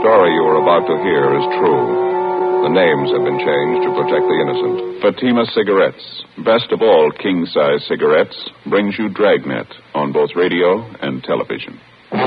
story you are about to hear is true. The names have been changed to protect the innocent. Fatima Cigarettes, best of all king-size cigarettes, brings you Dragnet on both radio and television.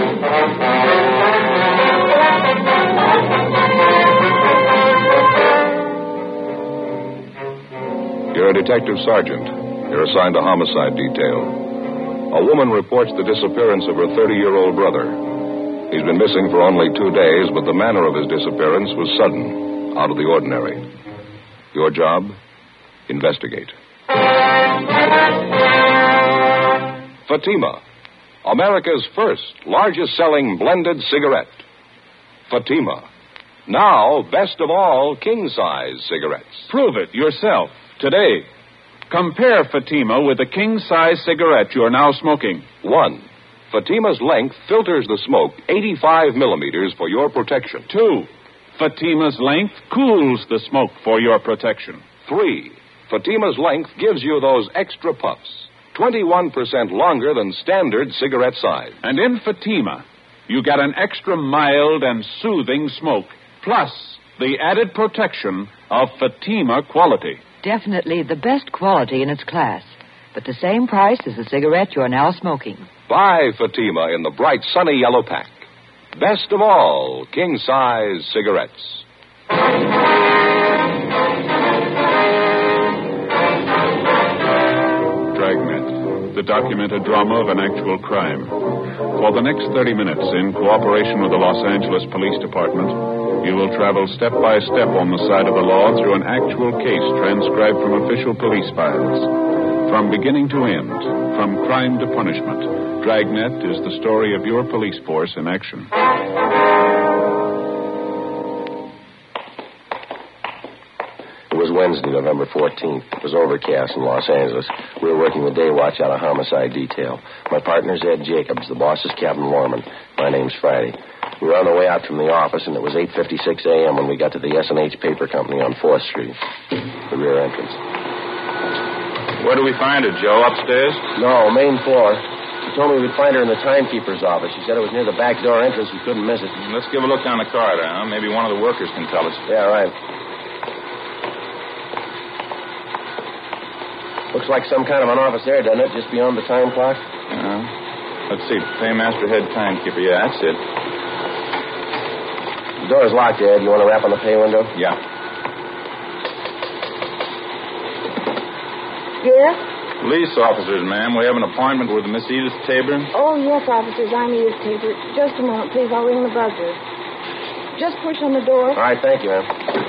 You're a detective sergeant. You're assigned to homicide detail. A woman reports the disappearance of her 30-year-old brother. He's been missing for only 2 days, but the manner of his disappearance was sudden, out of the ordinary. Your job? Investigate. Fatima, America's first largest-selling blended cigarette. Fatima, now best of all king-size cigarettes. Prove it yourself today. Compare Fatima with the king-size cigarette you're now smoking. 1. Fatima's length filters the smoke 85 millimeters for your protection. 2. Fatima's length cools the smoke for your protection. 3. Fatima's length gives you those extra puffs, 21% longer than standard cigarette size. And in Fatima, you get an extra mild and soothing smoke, plus the added protection of Fatima quality. Definitely the best quality in its class, but the same price as the cigarette you're now smoking. Buy Fatima in the bright sunny yellow pack. Best of all king-size cigarettes. Dragnet, the documented drama of an actual crime. For the next 30 minutes, in cooperation with the Los Angeles Police Department, you will travel step by step on the side of the law through an actual case transcribed from official police files. From beginning to end, from crime to punishment, Dragnet is the story of your police force in action. It was Wednesday, November 14th. It was overcast in Los Angeles. We were working the day watch out of homicide detail. My partner's Ed Jacobs. The boss is Captain Lorman. My name's Friday. We were on the way out from the office, and it was 8:56 a.m. when we got to the S&H Paper Company on 4th Street, the rear entrance. Where do we find her, Joe? Upstairs? No, main floor. She told me we'd find her in the timekeeper's office. She said it was near the back door entrance. We couldn't miss it. Let's give a look down the corridor, huh? Maybe one of the workers can tell us. Yeah, right. Looks like some kind of an office there, doesn't it? Just beyond the time clock? Let's see. Paymaster, head timekeeper. Yeah, that's it. The door's locked, Ed. You want to rap on the pay window? Yeah. Yes? Police officers, ma'am. We have an appointment with Miss Edith Tabor. Oh, yes, officers. I'm Edith Tabor. Just a moment, please. I'll ring the buzzer. Just push on the door. All right, thank you, ma'am.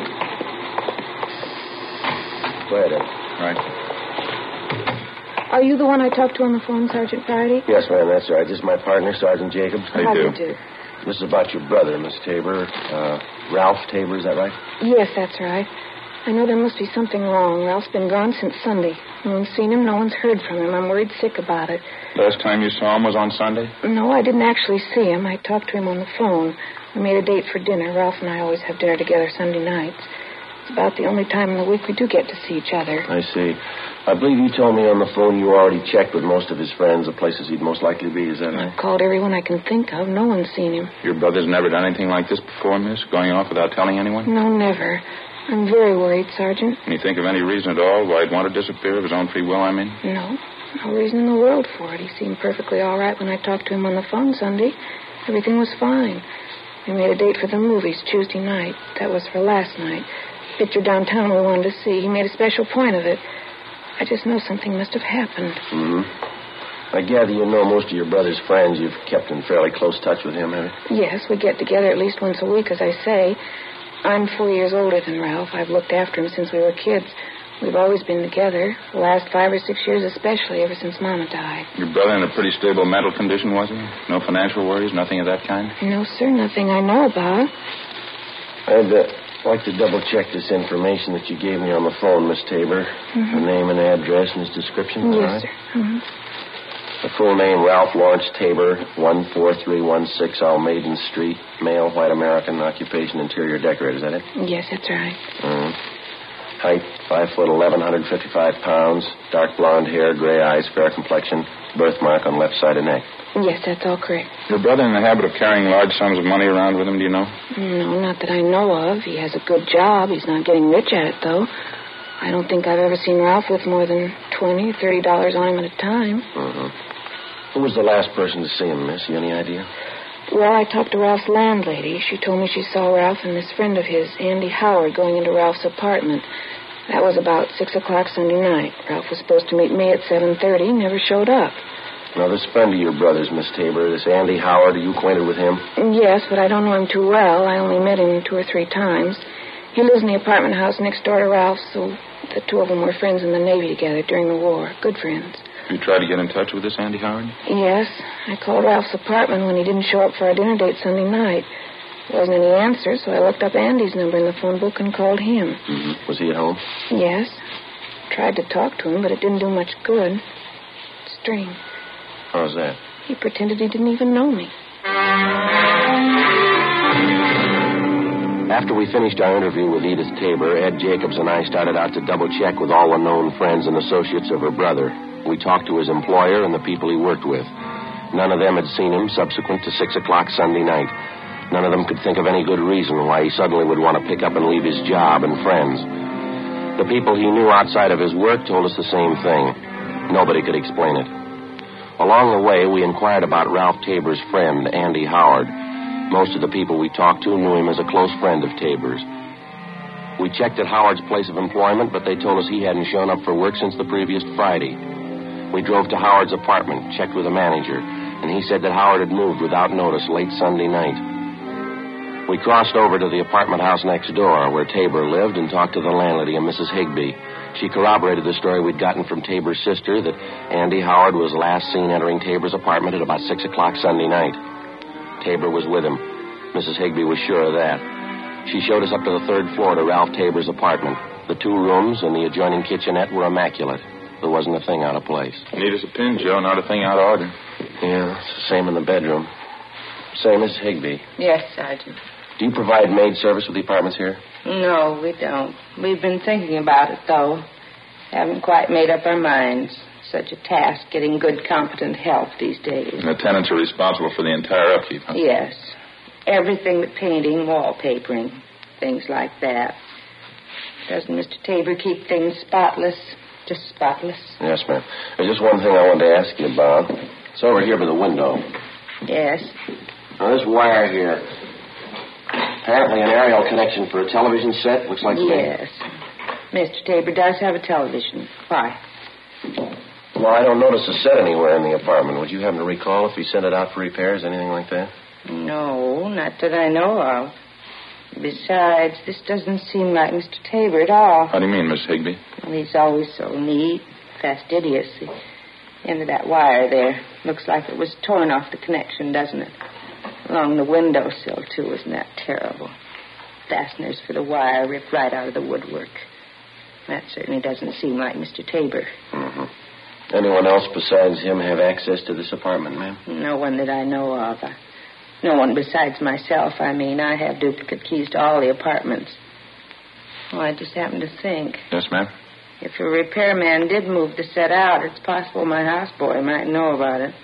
Go ahead, Ed. Right. Are you the one I talked to on the phone, Sergeant Friday? Yes, ma'am, that's right. This is my partner, Sergeant Jacobs. How do you do? This is about your brother, Miss Tabor. Ralph Tabor, is that right? Yes, that's right. I know there must be something wrong. Ralph's been gone since Sunday. No one's seen him. No one's heard from him. I'm worried sick about it. Last time you saw him was on Sunday? No, I didn't actually see him. I talked to him on the phone. We made a date for dinner. Ralph and I always have dinner together Sunday nights. It's about the only time in the week we do get to see each other. I see. I believe you told me on the phone you already checked with most of his friends the places he'd most likely be. Is that right? I've called everyone I can think of. No one's seen him. Your brother's never done anything like this before, miss? Going off without telling anyone? No, never. I'm very worried, Sergeant. Can you think of any reason at all why he'd want to disappear of his own free will, I mean? No. No reason in the world for it. He seemed perfectly all right when I talked to him on the phone Sunday. Everything was fine. We made a date for the movies Tuesday night. That was for last night. Picture downtown we wanted to see. He made a special point of it. I just know something must have happened. Mm-hmm. I gather you know most of your brother's friends. You've kept in fairly close touch with him, have you? Yes, we get together at least once a week, as I say. I'm 4 years older than Ralph. I've looked after him since we were kids. We've always been together, the last 5 or 6 years especially, ever since Mama died. Your brother in a pretty stable mental condition, was he? No financial worries, nothing of that kind? No, sir, nothing I know about. I'd like to double-check this information that you gave me on the phone, Miss Tabor. Mm-hmm. The name and address and his description, yes, all right? sir. Mm-hmm. The full name, Ralph Lawrence Tabor, 14316 Almaden Street, male, white American, occupation, interior decorator. Is that it? Yes, that's right. Height, 5'11", 155 pounds. Dark blonde hair, gray eyes, fair complexion. Birthmark on left side of neck. Yes, that's all correct. Your brother in the habit of carrying large sums of money around with him, do you know? No, not that I know of. He has a good job. He's not getting rich at it, though. I don't think I've ever seen Ralph with more than $20, $30 on him at a time. Who was the last person to see him, miss? You any idea? Well, I talked to Ralph's landlady. She told me she saw Ralph and this friend of his, Andy Howard, going into Ralph's apartment. That was about 6 o'clock Sunday night. Ralph was supposed to meet me at 7:30, never showed up. Now, this friend of your brother's, Miss Tabor, this Andy Howard, are you acquainted with him? Yes, but I don't know him too well. I only met him 2 or 3 times. He lives in the apartment house next door to Ralph's, so the two of them were friends in the Navy together during the war. Good friends. You tried to get in touch with this Andy Howard? Yes. I called Ralph's apartment when he didn't show up for our dinner date Sunday night. There wasn't any answer, so I looked up Andy's number in the phone book and called him. Was he at home? Yes. Tried to talk to him, but it didn't do much good. Strange. How's that? He pretended he didn't even know me. After we finished our interview with Edith Tabor, Ed Jacobs and I started out to double-check with all the known friends and associates of her brother. We talked to his employer and the people he worked with. None of them had seen him subsequent to 6 o'clock Sunday night. None of them could think of any good reason why he suddenly would want to pick up and leave his job and friends. The people he knew outside of his work told us the same thing. Nobody could explain it. Along the way, we inquired about Ralph Tabor's friend, Andy Howard. Most of the people we talked to knew him as a close friend of Tabor's. We checked at Howard's place of employment, but they told us he hadn't shown up for work since the previous Friday. We drove to Howard's apartment, checked with the manager, and he said that Howard had moved without notice late Sunday night. We crossed over to the apartment house next door, where Tabor lived, and talked to the landlady, a Mrs. Higbee. She corroborated the story we'd gotten from Tabor's sister that Andy Howard was last seen entering Tabor's apartment at about 6 o'clock Sunday night. Tabor was with him. Mrs. Higbee was sure of that. She showed us up to the 3rd floor to Ralph Tabor's apartment. The 2 rooms and the adjoining kitchenette were immaculate. There wasn't a thing out of place. Neat as a pin, Joe. Not a thing out of order. Yeah, it's the same in the bedroom. Say, Mrs. Higbee. Yes, Sergeant. Do you provide maid service with the apartments here? No, we don't. We've been thinking about it, though. Haven't quite made up our minds. Such a task, getting good, competent help these days. And the tenants are responsible for the entire upkeep, huh? Yes. Everything but painting, wallpapering, things like that. Doesn't Mr. Tabor keep things spotless? Just spotless? Yes, ma'am. There's just one thing I wanted to ask you about. It's over here by the window. Yes. Now, this wire here. Apparently an aerial connection for a television set. Looks like... Yes. Mr. Tabor does have a television. Why? Well, I don't notice a set anywhere in the apartment. Would you happen to recall if he sent it out for repairs, anything like that? No, not that I know of. Besides, this doesn't seem like Mr. Tabor at all. How do you mean, Miss Higbee? Well, he's always so neat, fastidious. The end of that wire there looks like it was torn off the connection, doesn't it? Along the windowsill, too. Isn't that terrible? Fasteners for the wire ripped right out of the woodwork. That certainly doesn't seem like Mr. Tabor. Mm-hmm. Anyone else besides him have access to this apartment, ma'am? No one that I know of. No one besides myself, I mean. I have duplicate keys to all the apartments. Oh, I just happened to think. Yes, ma'am? If a repairman did move the set out, it's possible my houseboy might know about it.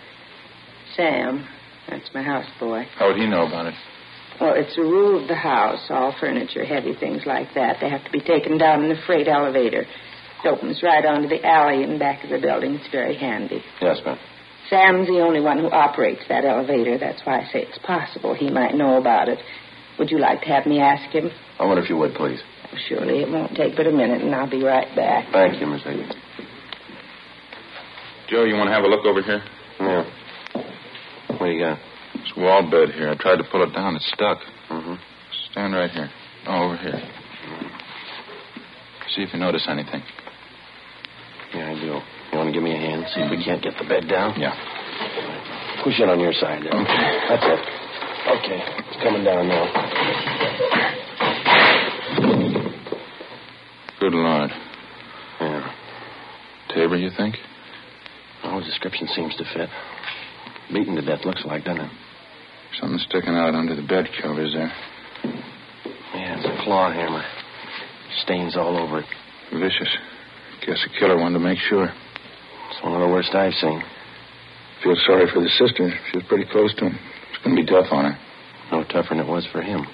Sam. That's my houseboy. How would he know about it? Well, it's a rule of the house. All furniture, heavy things like that, they have to be taken down in the freight elevator. It opens right onto the alley in back of the building. It's very handy. Yes, ma'am. Sam's the only one who operates that elevator. That's why I say it's possible he might know about it. Would you like to have me ask him? I wonder if you would, please. Oh, surely. It won't take but a minute, and I'll be right back. Thank you, Miss Higgins. Joe, you want to have a look over here? Yeah. What do you got? This wall bed here. I tried to pull it down. It's stuck. Mm-hmm. Stand right here. Oh, over here. See if you notice anything. Yeah, I do. You want to give me a hand? See if we can't get the bed down? Yeah. Push it on your side there. Okay. That's it. Okay. It's coming down now. Good Lord. Yeah. Tabor, you think? Oh, the description seems to fit. Beaten to death, looks like, doesn't it? Something sticking out under the bed covers there. Yeah, it's a claw hammer. Stains all over it. Vicious. Guess the killer wanted to make sure. It's one of the worst I've seen. Feel sorry for the sister. She was pretty close to him. It's going to be tough on her. No tougher than it was for him.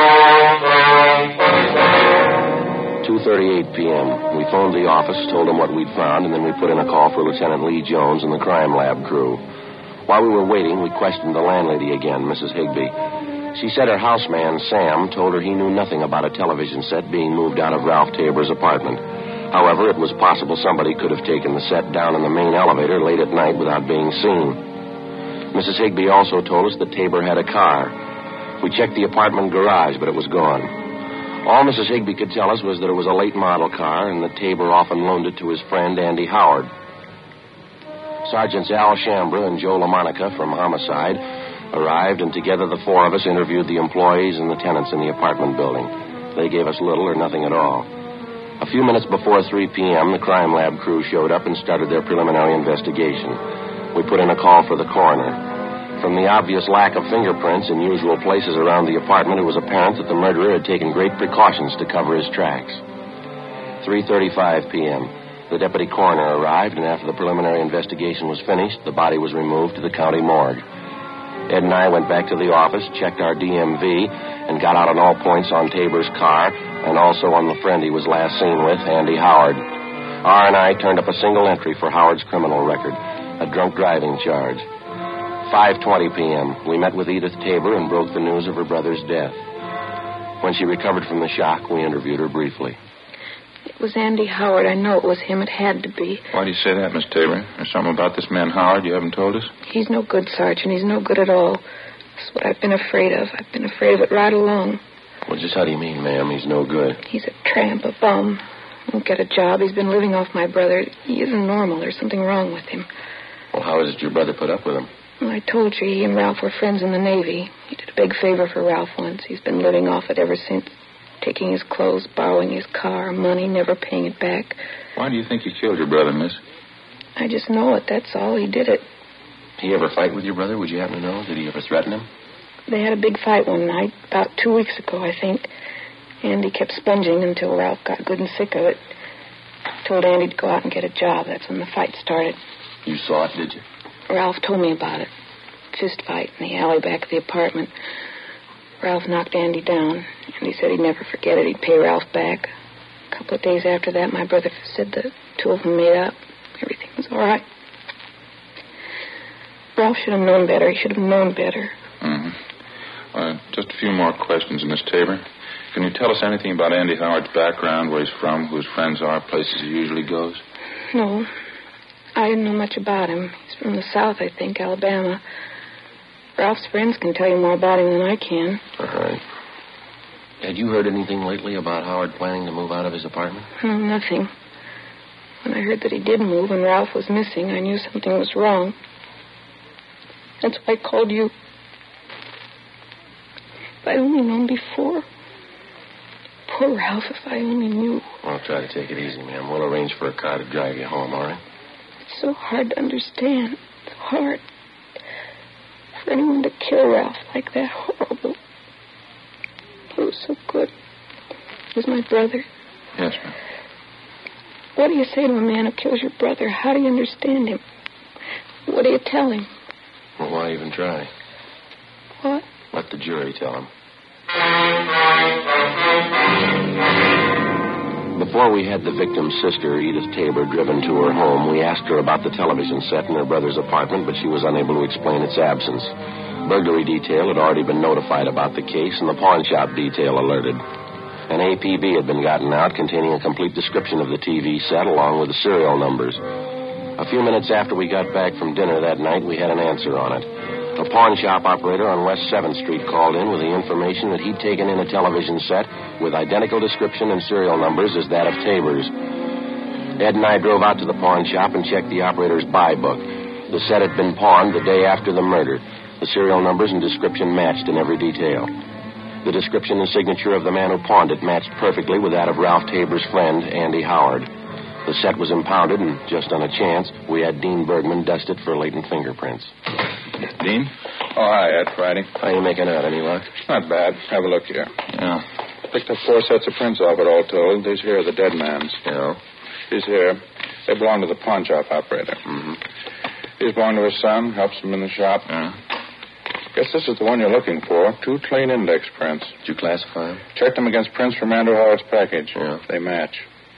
2:38 p.m. We phoned the office, told them what we'd found, and then we put in a call for Lieutenant Lee Jones and the crime lab crew. While we were waiting, we questioned the landlady again, Mrs. Higbee. She said her houseman, Sam, told her he knew nothing about a television set being moved out of Ralph Tabor's apartment. However, it was possible somebody could have taken the set down in the main elevator late at night without being seen. Mrs. Higbee also told us that Tabor had a car. We checked the apartment garage, but it was gone. All Mrs. Higbee could tell us was that it was a late model car and that Tabor often loaned it to his friend, Andy Howard. Sergeants Al Shambra and Joe LaMonica from Homicide arrived, and together the four of us interviewed the employees and the tenants in the apartment building. They gave us little or nothing at all. A few minutes before 3 p.m., the crime lab crew showed up and started their preliminary investigation. We put in a call for the coroner. From the obvious lack of fingerprints in usual places around the apartment, it was apparent that the murderer had taken great precautions to cover his tracks. 3:35 p.m., the deputy coroner arrived, and after the preliminary investigation was finished, the body was removed to the county morgue. Ed and I went back to the office, checked our DMV, and got out on all points on Tabor's car, and also on the friend he was last seen with, Andy Howard. R&I turned up a single entry for Howard's criminal record, a drunk driving charge. 5:20 p.m., we met with Edith Tabor and broke the news of her brother's death. When she recovered from the shock, we interviewed her briefly. It was Andy Howard. I know it was him. It had to be. Why do you say that, Miss Tabor? There's something about this man Howard you haven't told us? He's no good, Sergeant. He's no good at all. That's what I've been afraid of. I've been afraid of it right along. Well, just how do you mean, ma'am? He's no good. He's a tramp, a bum. Won't get a job. He's been living off my brother. He isn't normal. There's something wrong with him. Well, how is it your brother put up with him? Well, I told you he and Ralph were friends in the Navy. He did a big favor for Ralph once. He's been living off it ever since. Taking his clothes, borrowing his car, money, never paying it back. Why do you think you killed your brother, miss? I just know it, that's all. He did it. Did he ever fight with your brother? Would you happen to know? Did he ever threaten him? They had a big fight one night, about 2 weeks ago, I think. Andy kept sponging until Ralph got good and sick of it. Told Andy to go out and get a job. That's when the fight started. You saw it, did you? Ralph told me about it. Fist fight in the alley back of the apartment. Ralph knocked Andy down, and he said he'd never forget it. He'd pay Ralph back. A couple of days after that, my brother said the two of them made up. Everything was all right. Ralph should have known better. He should have known better. Just a few more questions, Miss Tabor. Can you tell us anything about Andy Howard's background, where he's from, who his friends are, places he usually goes? No. I didn't know much about him. He's from the South, I think, Alabama. Ralph's friends can tell you more about him than I can. All right. Had you heard anything lately about Howard planning to move out of his apartment? No, nothing. When I heard that he did move and Ralph was missing, I knew something was wrong. That's why I called you. If I'd only known before. Poor Ralph, if I only knew. I'll try to take it easy, ma'am. We'll arrange for a car to drive you home, all right? It's so hard to understand. So hard. For anyone to kill Ralph like that, horrible. He was so good. He was my brother. Yes, ma'am. What do you say to a man who kills your brother? How do you understand him? What do you tell him? Well, why even try? What? Let the jury tell him. Before we had the victim's sister, Edith Tabor, driven to her home, we asked her about the television set in her brother's apartment, but she was unable to explain its absence. Burglary detail had already been notified about the case, and the pawn shop detail alerted. An APB had been gotten out containing a complete description of the TV set, along with the serial numbers. A few minutes after we got back from dinner that night, we had an answer on it. A pawn shop operator on West 7th Street called in with the information that he'd taken in a television set with identical description and serial numbers as that of Tabor's. Ed and I drove out to the pawn shop and checked the operator's buy book. The set had been pawned the day after the murder. The serial numbers and description matched in every detail. The description and signature of the man who pawned it matched perfectly with that of Ralph Tabor's friend, Andy Howard. The set was impounded, and just on a chance, we had Dean Bergman dust it for latent fingerprints. Dean? Oh, hi, Ed. Friday. How you making out? Any luck? Not bad. Have a look here. Yeah. picked up 4 sets of prints off it all told. These here are the dead man's. Yeah? These here, they belong to the pawn shop operator. Mm-hmm. These belong to his son, helps him in the shop. Yeah? Guess this is the one you're looking for. 2 clean index prints. Did you classify them? Checked them against prints from Andrew Howard's package. Yeah. They match.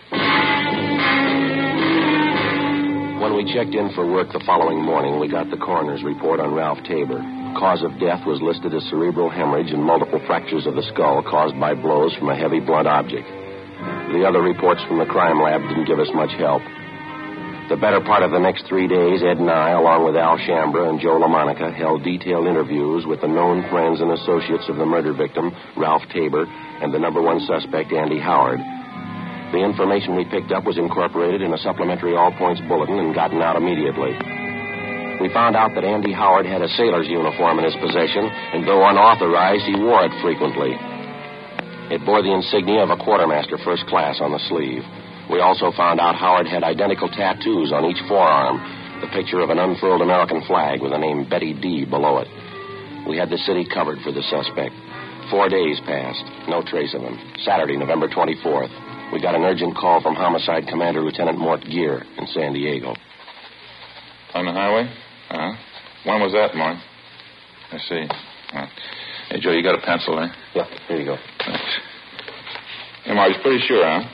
When we checked in for work the following morning, we got the coroner's report on Ralph Tabor. Cause of death was listed as cerebral hemorrhage and multiple fractures of the skull caused by blows from a heavy blunt object. The other reports from the crime lab didn't give us much help. The better part of the next 3 days, Ed and I, along with Al Shambra and Joe LaMonica, held detailed interviews with the known friends and associates of the murder victim, Ralph Tabor, and the number 1 suspect, Andy Howard. The information we picked up was incorporated in a supplementary all-points bulletin and gotten out immediately. We found out that Andy Howard had a sailor's uniform in his possession, and though unauthorized, he wore it frequently. It bore the insignia of a quartermaster first class on the sleeve. We also found out Howard had identical tattoos on each forearm, the picture of an unfurled American flag with the name Betty D below it. We had the city covered for the suspect. 4 days passed. No trace of him. Saturday, November 24th. We got an urgent call from Homicide Commander Lieutenant Mort Gear in San Diego. On the highway? When was that, Mort? I see. Hey, Joe, you got a pencil, eh? Yeah, here you go. Thanks. Hey, Mort, he's pretty sure, huh?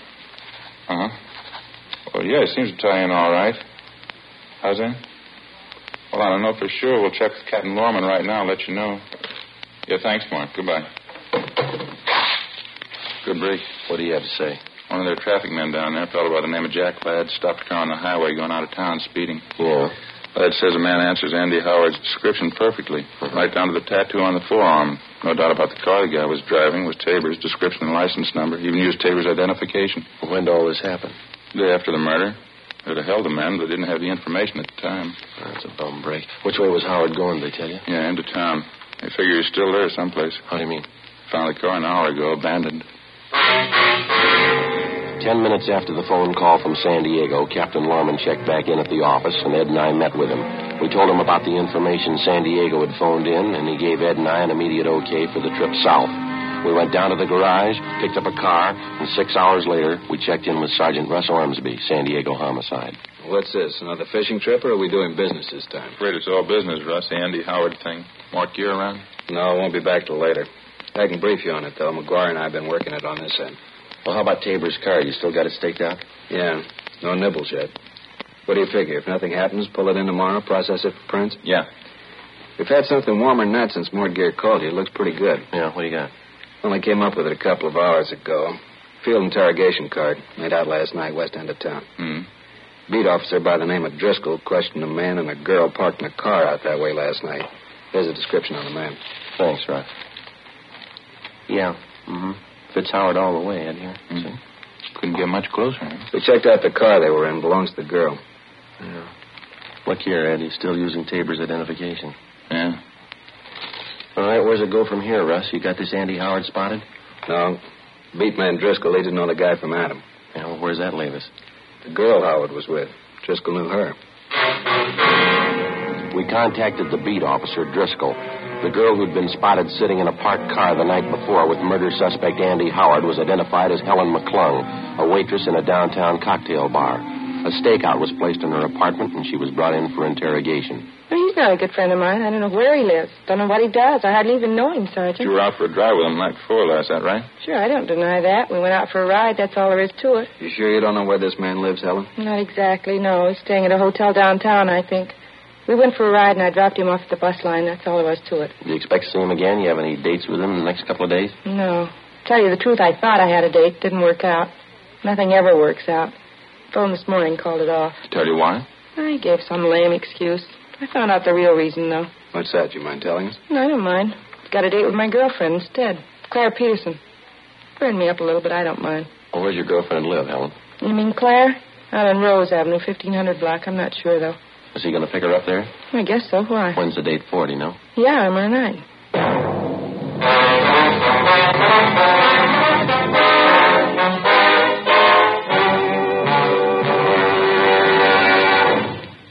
Well, yeah, it seems to tie in all right. How's that? Well, I don't know for sure. We'll check with Captain Lorman right now and let you know. Yeah, thanks, Mark. Goodbye. Good break. What do you have to say? One of their traffic men down there, a fellow by the name of Jack Ladd, stopped a car on the highway going out of town speeding. Yeah? Ladd says the man answers Andy Howard's description perfectly, right down to the tattoo on the forearm. No doubt about the car the guy was driving was Tabor's description and license number. Even used Tabor's identification. When did all this happen? The day after the murder. They'd have held the man, but they didn't have the information at the time. That's a bum break. Which way was Howard going, did they tell you? Yeah, into town. They figure he's still there someplace. How do you mean? Found the car an hour ago, abandoned. 10 minutes after the phone call from San Diego, Captain Lorman checked back in at the office, and Ed and I met with him. We told him about the information San Diego had phoned in, and he gave Ed and I an immediate okay for the trip south. We went down to the garage, picked up a car, and 6 hours later, we checked in with Sergeant Russ Ormsby, San Diego Homicide. What's this, another fishing trip, or are we doing business this time? Afraid it's all business, Russ. The Andy Howard thing. Mark Gear around? No, I won't be back till later. I can brief you on it, though. McGuire and I have been working it on this end. Well, how about Tabor's car? You still got it staked out? Yeah, no nibbles yet. What do you figure? If nothing happens, pull it in tomorrow, process it for prints? Yeah. We've had something warmer than that since Mort Gear called you. It looks pretty good. Yeah, what do you got? Only came up with it a couple of hours ago. Field interrogation card. Made out last night, west end of town. Beat officer by the name of Driscoll questioned a man and a girl parked in a car out that way last night. There's a description on the man. Thanks, Russ. Yeah, fits Howard all the way, Ed, here. See? Couldn't get much closer, huh? We checked out the car they were in. Belongs to the girl. Yeah. Look here, Ed. He's still using Tabor's identification. Yeah. All right, where's it go from here, Russ? You got this Andy Howard spotted? No. Beatman Driscoll, he didn't know the guy from Adam. Yeah, well, where's that leave us? The girl Howard was with. Driscoll knew her. We contacted the beat officer, Driscoll. The girl who'd been spotted sitting in a parked car the night before with murder suspect Andy Howard was identified as Helen McClung, a waitress in a downtown cocktail bar. A stakeout was placed in her apartment, and she was brought in for interrogation. Well, he's not a good friend of mine. I don't know where he lives. Don't know what he does. I hardly even know him, Sergeant. You were out for a drive with him the night before last, that right? Sure, I don't deny that. We went out for a ride. That's all there is to it. You sure you don't know where this man lives, Helen? Not exactly, no. He's staying at a hotel downtown, I think. We went for a ride, and I dropped him off at the bus line. That's all there was to it. Do you expect to see him again? You have any dates with him in the next couple of days? No. Tell you the truth, I thought I had a date. Didn't work out. Nothing ever works out. Phone this morning called it off. Tell you why? I gave some lame excuse. I found out the real reason, though. What's that? You mind telling us? No, I don't mind. Got a date with my girlfriend instead. Claire Peterson. Burned me up a little, but I don't mind. Well, where's your girlfriend live, Helen? You mean Claire? Out on Rose Avenue, 1500 block. I'm not sure, though. Is he going to pick her up there? I guess so. Why? When's the date for, do you know? Yeah, tomorrow night.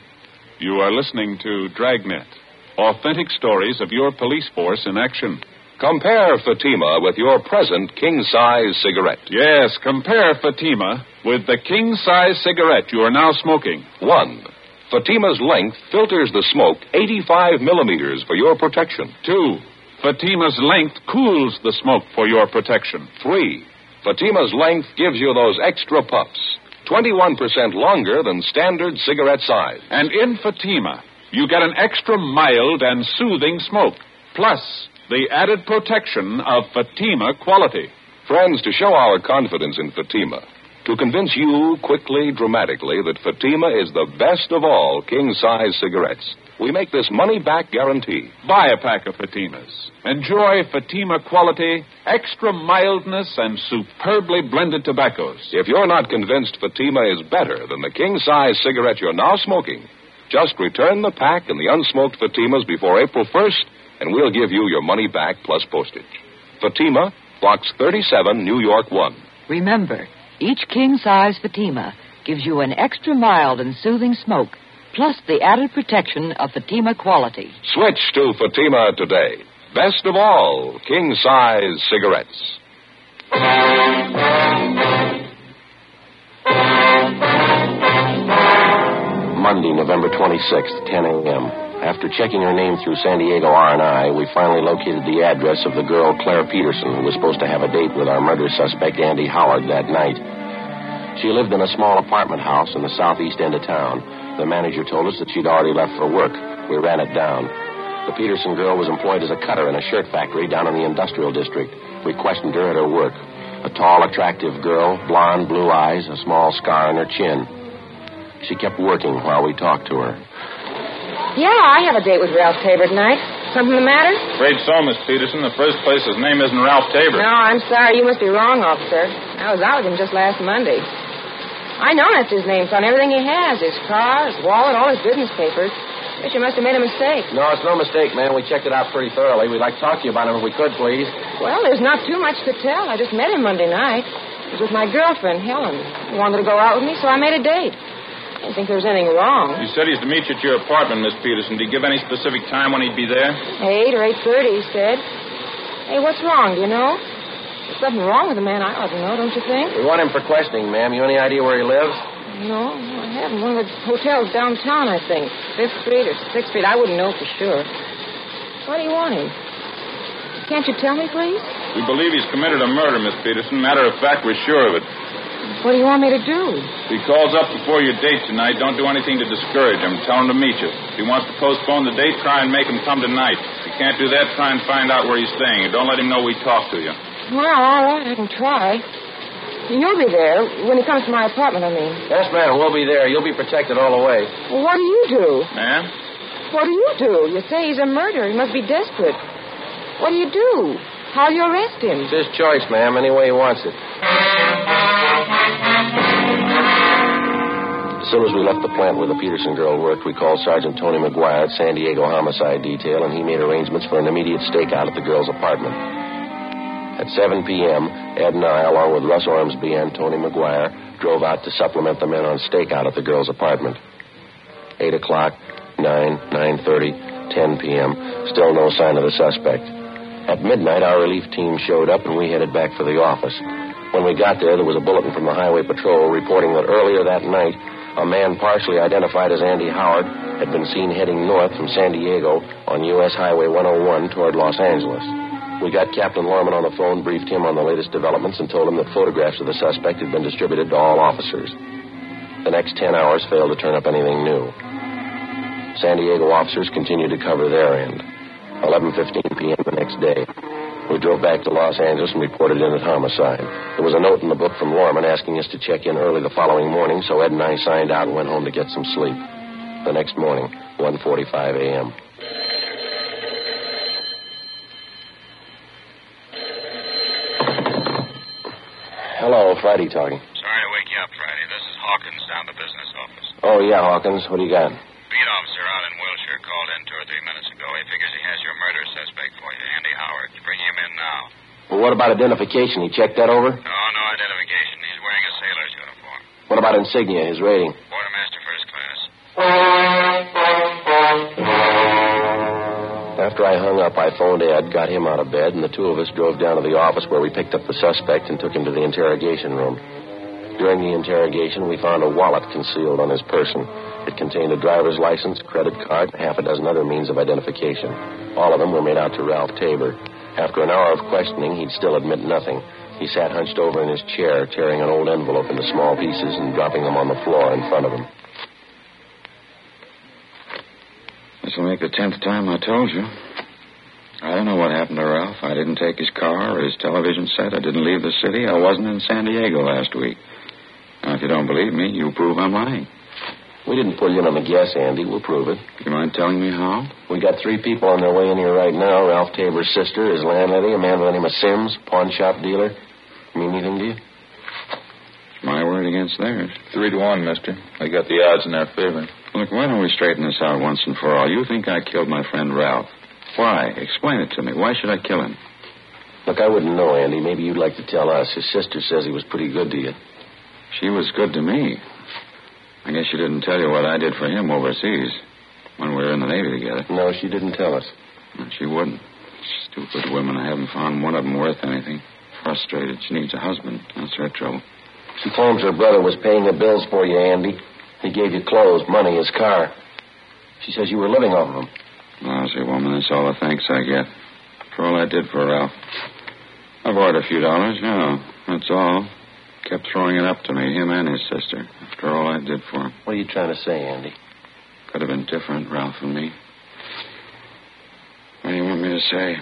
You are listening to Dragnet, authentic stories of your police force in action. Compare Fatima with your present king-size cigarette. Yes, compare Fatima with the king-size cigarette you are now smoking. 1. Fatima's length filters the smoke 85 millimeters for your protection. 2. Fatima's length cools the smoke for your protection. 3. Fatima's length gives you those extra puffs, 21% longer than standard cigarette size. And in Fatima, you get an extra mild and soothing smoke, plus the added protection of Fatima quality. Friends, to show our confidence in Fatima, to convince you quickly, dramatically, that Fatima is the best of all king-size cigarettes, we make this money-back guarantee. Buy a pack of Fatimas. Enjoy Fatima quality, extra mildness, and superbly blended tobaccos. If you're not convinced Fatima is better than the king-size cigarette you're now smoking, just return the pack and the unsmoked Fatimas before April 1st, and we'll give you your money back plus postage. Fatima, Box 37, New York 1. Remember, each king-size Fatima gives you an extra mild and soothing smoke, plus the added protection of Fatima quality. Switch to Fatima today. Best of all king-size cigarettes. Monday, November 26th, 10 a.m. After checking her name through San Diego R&I, we finally located the address of the girl Claire Peterson, who was supposed to have a date with our murder suspect Andy Howard that night. She lived in a small apartment house in the southeast end of town. The manager told us that she'd already left for work. We ran it down. The Peterson girl was employed as a cutter in a shirt factory down in the industrial district. We questioned her at her work. A tall, attractive girl, blonde, blue eyes, a small scar on her chin. She kept working while we talked to her. Yeah, I have a date with Ralph Tabor tonight. Something the matter? Afraid so, Miss Peterson. The first place, his name isn't Ralph Tabor. No, I'm sorry. You must be wrong, officer. I was out with him just last Monday. I know that's his name. It's on everything he has. His car, his wallet, all his business papers. Guess you must have made a mistake. No, it's no mistake, man. We checked it out pretty thoroughly. We'd like to talk to you about him if we could, please. Well, there's not too much to tell. I just met him Monday night. He was with my girlfriend, Helen. He wanted to go out with me, so I made a date. I didn't think there was anything wrong. You said he's to meet you at your apartment, Miss Peterson. Did he give any specific time when he'd be there? 8 or 8:30, he said. Hey, what's wrong, do you know? There's something wrong with the man. I ought to know, don't you think? We want him for questioning, ma'am. You any idea where he lives? No, I haven't. One of the hotels downtown, I think. 5th Street or 6th Street. I wouldn't know for sure. Why do you want him? Can't you tell me, please? We believe he's committed a murder, Miss Peterson. Matter of fact, we're sure of it. What do you want me to do? If he calls up before your date tonight, don't do anything to discourage him. Tell him to meet you. If he wants to postpone the date, try and make him come tonight. If you can't do that, try and find out where he's staying. And don't let him know we talked to you. Well, all right, I can try. You'll be there when he comes to my apartment, I mean. Yes, ma'am, we'll be there. You'll be protected all the way. Well, what do you do? Ma'am? What do you do? You say he's a murderer. He must be desperate. What do you do? How'll you arrest him? It's his choice, ma'am, any way he wants it. As soon as we left the plant where the Peterson girl worked, we called Sergeant Tony McGuire at San Diego Homicide Detail, and he made arrangements for an immediate stakeout at the girl's apartment. At 7 p.m., Ed and I, along with Russ Ormsby and Tony McGuire, drove out to supplement the men on stakeout at the girl's apartment. 8 o'clock, 9, 9:30, 10 p.m., still no sign of the suspect. At midnight, our relief team showed up, and we headed back for the office. When we got there was a bulletin from the Highway Patrol reporting that earlier that night, a man partially identified as Andy Howard had been seen heading north from San Diego on U.S. Highway 101 toward Los Angeles. We got Captain Lorman on the phone, briefed him on the latest developments, and told him that photographs of the suspect had been distributed to all officers. The next 10 hours failed to turn up anything new. San Diego officers continued to cover their end. 11:15 p.m. the next day, we drove back to Los Angeles and reported in at homicide. There was a note in the book from Lorman asking us to check in early the following morning, so Ed and I signed out and went home to get some sleep. The next morning, 1:45 a.m. Hello, Friday talking. Sorry to wake you up, Friday. This is Hawkins down at the business office. Oh, yeah, Hawkins. What do you got? Beat officer out in Wilshire called in 2 or 3 minutes ago. He figures he has your murder suspect for you, Andy Howard. Bring him in now. Well, what about identification? He checked that over? No identification. He's wearing a sailor's uniform. What about insignia, his rating? Quartermaster first class. After I I hung up, I phoned Ed, got him out of bed, and the two of us drove down to the office where we picked up the suspect and took him to the interrogation room. During the interrogation, we found a wallet concealed on his person. It contained a driver's license, credit card, and half a dozen other means of identification. All of them were made out to Ralph Tabor. After an hour of questioning, he'd still admit nothing. He sat hunched over in his chair, tearing an old envelope into small pieces and dropping them on the floor in front of him. This will make the 10th time I told you. I don't know what happened to Ralph. I didn't take his car or his television set. I didn't leave the city. I wasn't in San Diego last week. Now, if you don't believe me, you prove I'm lying. We didn't pull you in on the guess, Andy. We'll prove it. You mind telling me how? We got 3 people on their way in here right now. Ralph Tabor's sister, his landlady, a man by the name of Sims, pawn shop dealer. Mean anything to you? It's my word against theirs. 3-1, mister. I got the odds in their favor. Look, why don't we straighten this out once and for all? You think I killed my friend Ralph. Why? Explain it to me. Why should I kill him? Look, I wouldn't know, Andy. Maybe you'd like to tell us. His sister says he was pretty good to you. She was good to me. I guess she didn't tell you what I did for him overseas when we were in the Navy together. No, she didn't tell us. She wouldn't. Stupid women. I haven't found one of them worth anything. Frustrated. She needs a husband. That's her trouble. She claims her brother was paying the bills for you, Andy. He gave you clothes, money, his car. She says you were living off of him. Lousy woman. That's all the thanks I get for all I did for Ralph. I borrowed a few dollars, yeah. That's all. Kept throwing it up to me, him and his sister, after all I did for him. What are you trying to say, Andy? Could have been different, Ralph and me. What do you want me to say?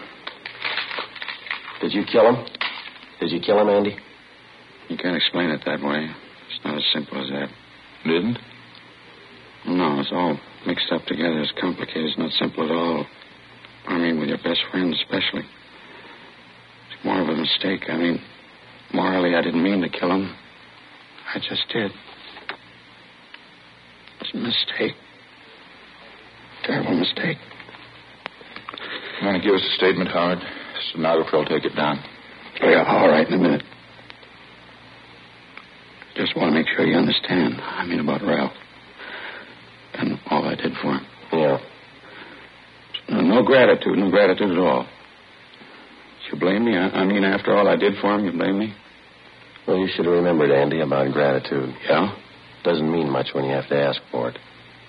Did you kill him? Did you kill him, Andy? You can't explain it that way. It's not as simple as that. Didn't? No, it's all mixed up together. It's complicated. It's not simple at all. I mean, with your best friend especially. It's more of a mistake. I mean, morally, I didn't mean to kill him. I just did. It's a mistake. Terrible mistake. You want to give us a statement, Howard? Stenographer will take it down. Yeah, all right, in a minute. Just want to make sure you understand. I mean about Ralph. And all I did for him. Yeah. No gratitude at all. You blame me? I mean, after all I did for him, you blame me? Well, you should have remembered, Andy, about gratitude. Yeah? Doesn't mean much when you have to ask for it.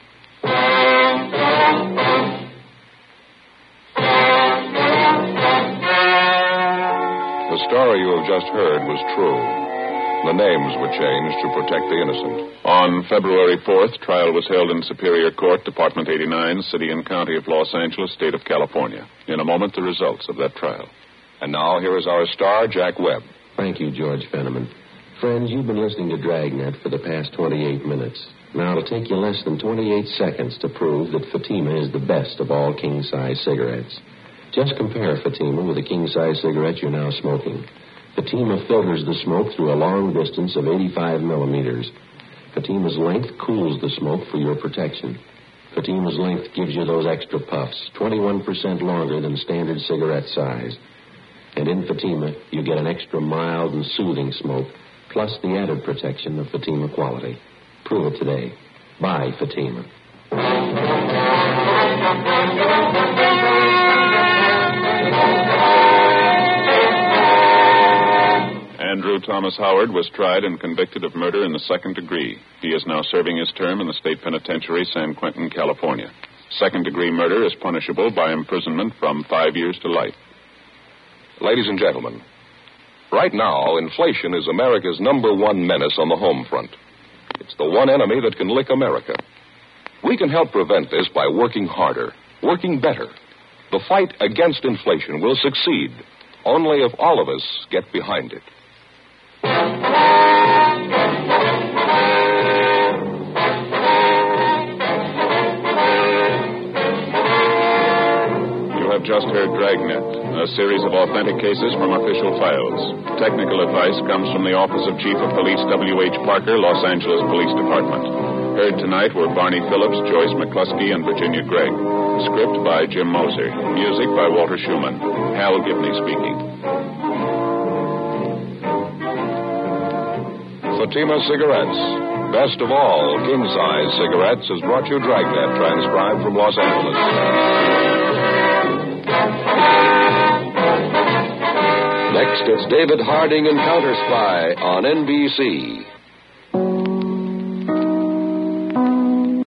The story you have just heard was true. The names were changed to protect the innocent. On February 4th, trial was held in Superior Court, Department 89, City and County of Los Angeles, State of California. In a moment, the results of that trial. And now, here is our star, Jack Webb. Thank you, George Fenneman. Friends, you've been listening to Dragnet for the past 28 minutes. Now, it'll take you less than 28 seconds to prove that Fatima is the best of all king-size cigarettes. Just compare Fatima with the king-size cigarette you're now smoking. Fatima filters the smoke through a long distance of 85 millimeters. Fatima's length cools the smoke for your protection. Fatima's length gives you those extra puffs, 21% longer than standard cigarette size. And in Fatima, you get an extra mild and soothing smoke, plus the added protection of Fatima quality. Prove it today. Buy Fatima. Andrew Thomas Howard was tried and convicted of murder in the second degree. He is now serving his term in the state penitentiary, San Quentin, California. Second-degree murder is punishable by imprisonment from 5 years to life. Ladies and gentlemen, right now, inflation is America's #1 menace on the home front. It's the one enemy that can lick America. We can help prevent this by working harder, working better. The fight against inflation will succeed only if all of us get behind it. You have just heard Dragnet, a series of authentic cases from official files. Technical advice comes from the Office of Chief of Police W.H. Parker, Los Angeles Police Department. Heard tonight were Barney Phillips, Joyce McCluskey, and Virginia Gregg. Script by Jim Moser. Music by Walter Schumann. Hal Gibney speaking. Fatima Cigarettes, best of all king-size cigarettes, has brought you Dragnet, transcribed from Los Angeles. Next, it's David Harding and Counter Spy on NBC.